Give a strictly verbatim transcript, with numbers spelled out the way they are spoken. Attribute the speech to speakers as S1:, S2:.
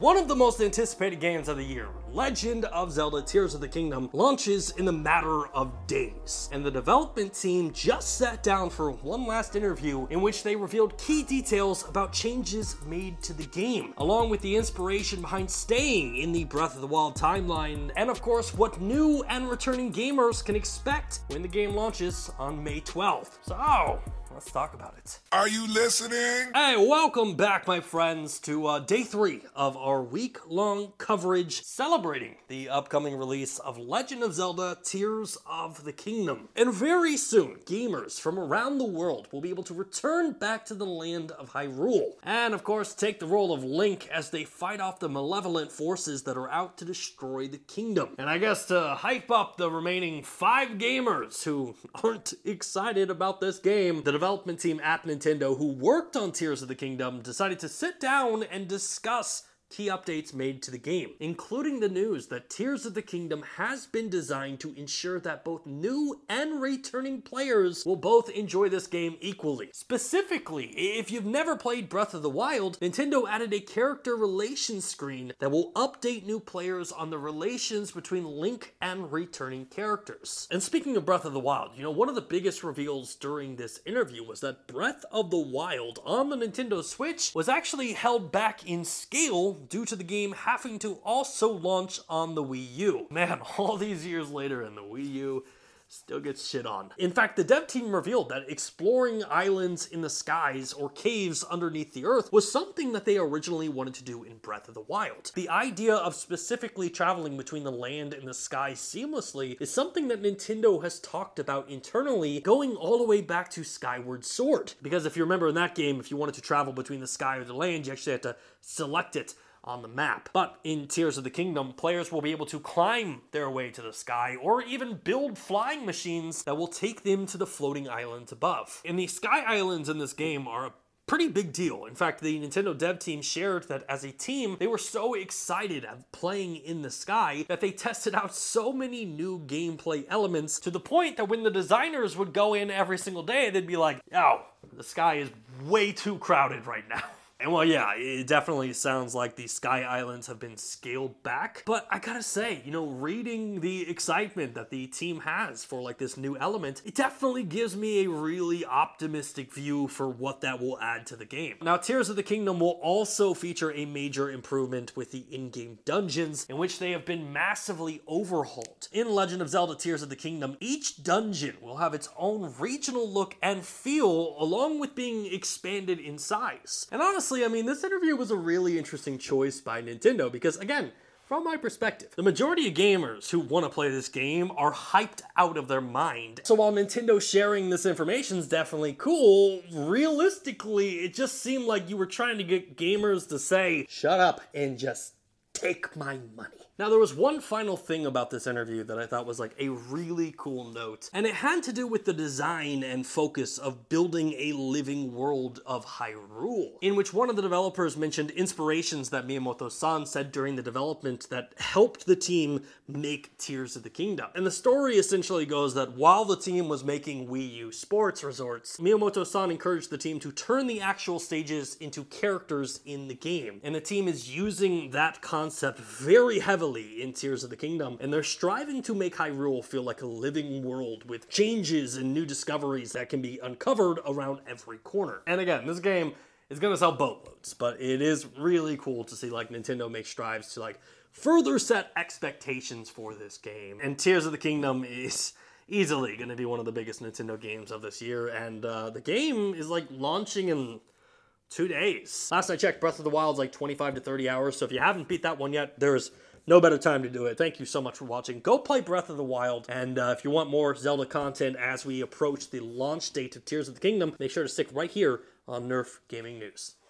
S1: One of the most anticipated games of the year, Legend of Zelda Tears of the Kingdom, launches in a matter of days. And the development team just sat down for one last interview in which they revealed key details about changes made to the game, along with the inspiration behind staying in the Breath of the Wild timeline, and of course what new and returning gamers can expect when the game launches on May twelfth. So, let's talk about it.
S2: Are you listening?
S1: Hey, welcome back, my friends, to uh, day three of our week-long coverage celebrating the upcoming release of Legend of Zelda Tears of the Kingdom. And very soon, gamers from around the world will be able to return back to the land of Hyrule. And, of course, take the role of Link as they fight off the malevolent forces that are out to destroy the kingdom. And I guess to hype up the remaining five gamers who aren't excited about this game, the development team at Nintendo who worked on Tears of the Kingdom decided to sit down and discuss key updates made to the game, including the news that Tears of the Kingdom has been designed to ensure that both new and returning players will both enjoy this game equally. Specifically, if you've never played Breath of the Wild, Nintendo added a character relations screen that will update new players on the relations between Link and returning characters. And speaking of Breath of the Wild, you know, one of the biggest reveals during this interview was that Breath of the Wild on the Nintendo Switch was actually held back in scale due to the game having to also launch on the Wii U. Man, all these years later and the Wii U still gets shit on. In fact, the dev team revealed that exploring islands in the skies or caves underneath the earth was something that they originally wanted to do in Breath of the Wild. The idea of specifically traveling between the land and the sky seamlessly is something that Nintendo has talked about internally going all the way back to Skyward Sword. Because if you remember in that game, if you wanted to travel between the sky or the land, you actually had to select it on the map. But in Tears of the Kingdom, players will be able to climb their way to the sky or even build flying machines that will take them to the floating islands above. And the sky islands in this game are a pretty big deal. In fact, the Nintendo dev team shared that as a team, they were so excited at playing in the sky that they tested out so many new gameplay elements to the point that when the designers would go in every single day, they'd be like, oh, the sky is way too crowded right now. And well, yeah, it definitely sounds like the Sky Islands have been scaled back. But I gotta say, you know, reading the excitement that the team has for like this new element, it definitely gives me a really optimistic view for what that will add to the game. Now, Tears of the Kingdom will also feature a major improvement with the in-game dungeons, in which they have been massively overhauled. In Legend of Zelda Tears of the Kingdom, each dungeon will have its own regional look and feel, along with being expanded in size. And honestly, I mean, this interview was a really interesting choice by Nintendo because, again, from my perspective, the majority of gamers who want to play this game are hyped out of their mind. So while Nintendo sharing this information is definitely cool, realistically, it just seemed like you were trying to get gamers to say, shut up and just take my money. Now, there was one final thing about this interview that I thought was like a really cool note, and it had to do with the design and focus of building a living world of Hyrule, in which one of the developers mentioned inspirations that Miyamoto-san said during the development that helped the team make Tears of the Kingdom. And the story essentially goes that while the team was making Wii U sports resorts, Miyamoto-san encouraged the team to turn the actual stages into characters in the game, and the team is using that concept very heavily in Tears of the Kingdom, and they're striving to make Hyrule feel like a living world with changes and new discoveries that can be uncovered around every corner. And again, this game is gonna sell boatloads, but it is really cool to see like Nintendo make strides to like further set expectations for this game. And Tears of the Kingdom is easily gonna be one of the biggest Nintendo games of this year, and uh, the game is like launching in two days. Last I checked, Breath of the Wild is like twenty-five to thirty hours, so if you haven't beat that one yet, there's no better time to do it. Thank you so much for watching. Go play Breath of the Wild, and uh, if you want more Zelda content as we approach the launch date of Tears of the Kingdom, make sure to stick right here on Nerf Gaming News.